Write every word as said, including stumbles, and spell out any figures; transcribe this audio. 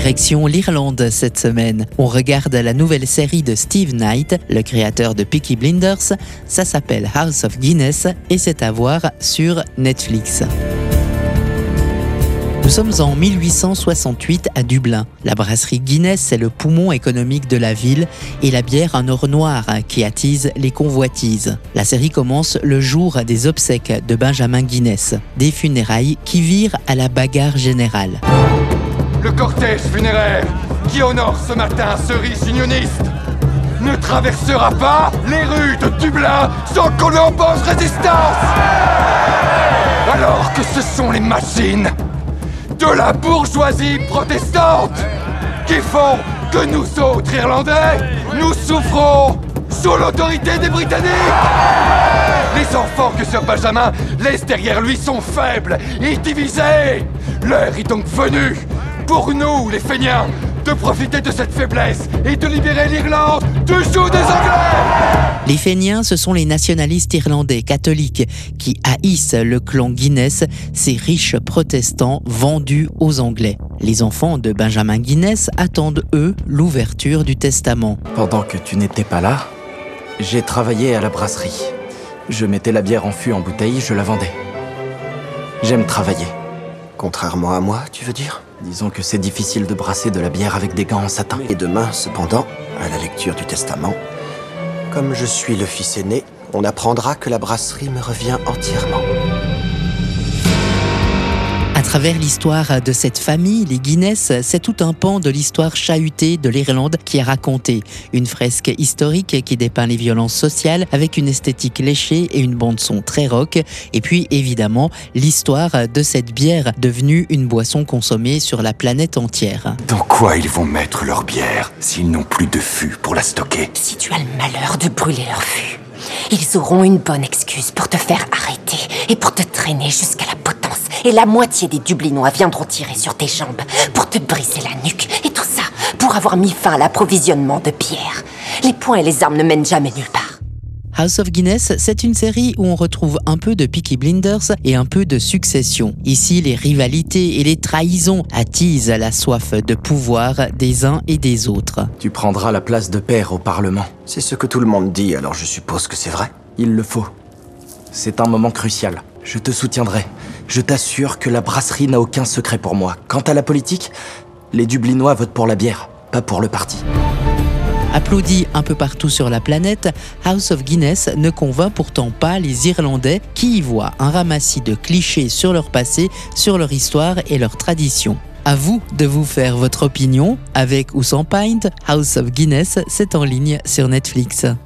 Direction l'Irlande cette semaine. On regarde la nouvelle série de Steve Knight, le créateur de Peaky Blinders. Ça s'appelle House of Guinness et c'est à voir sur Netflix. Nous sommes en mille huit cent soixante-huit à Dublin. La brasserie Guinness est le poumon économique de la ville et la bière un or noir qui attise les convoitises. La série commence le jour des obsèques de Benjamin Guinness, des funérailles qui virent à la bagarre générale. Le cortège funéraire qui honore ce matin ce riche unioniste ne traversera pas les rues de Dublin sans qu'on lui oppose résistance. Alors que ce sont les machines de la bourgeoisie protestante qui font que nous autres Irlandais, nous souffrons sous l'autorité des Britanniques. Les enfants que Sir Benjamin laisse derrière lui sont faibles et divisés. L'heure est donc venue pour nous, les feignants, de profiter de cette faiblesse et de libérer l'Irlande du joug des Anglais. Les Feniens, ce sont les nationalistes irlandais catholiques qui haïssent le clan Guinness, ces riches protestants vendus aux Anglais. Les enfants de Benjamin Guinness attendent, eux, l'ouverture du testament. Pendant que tu n'étais pas là, j'ai travaillé à la brasserie. Je mettais la bière en fût en bouteille, je la vendais. J'aime travailler. Contrairement à moi, tu veux dire? Disons que c'est difficile de brasser de la bière avec des gants en satin. Et demain, cependant, à la lecture du testament, comme je suis le fils aîné, on apprendra que la brasserie me revient entièrement. À travers l'histoire de cette famille, les Guinness, c'est tout un pan de l'histoire chahutée de l'Irlande qui est racontée. Une fresque historique qui dépeint les violences sociales avec une esthétique léchée et une bande-son très rock. Et puis, évidemment, l'histoire de cette bière devenue une boisson consommée sur la planète entière. Dans quoi ils vont mettre leur bière s'ils n'ont plus de fût pour la stocker? Si tu as le malheur de brûler leur fût, ils auront une bonne excuse pour te faire arrêter et pour te traîner jusqu'à la potence. Et la moitié des Dublinois viendront tirer sur tes jambes pour te briser la nuque. Et tout ça pour avoir mis fin à l'approvisionnement de bière. Les poings et les armes ne mènent jamais nulle part. House of Guinness, c'est une série où on retrouve un peu de Peaky Blinders et un peu de Succession. Ici, les rivalités et les trahisons attisent la soif de pouvoir des uns et des autres. Tu prendras la place de père au Parlement. C'est ce que tout le monde dit, alors je suppose que c'est vrai. Il le faut. C'est un moment crucial. Je te soutiendrai. Je t'assure que la brasserie n'a aucun secret pour moi. Quant à la politique, les Dublinois votent pour la bière, pas pour le parti. Applaudi un peu partout sur la planète, House of Guinness ne convainc pourtant pas les Irlandais qui y voient un ramassis de clichés sur leur passé, sur leur histoire et leurs traditions. À vous de vous faire votre opinion, avec ou sans pint. House of Guinness, c'est en ligne sur Netflix.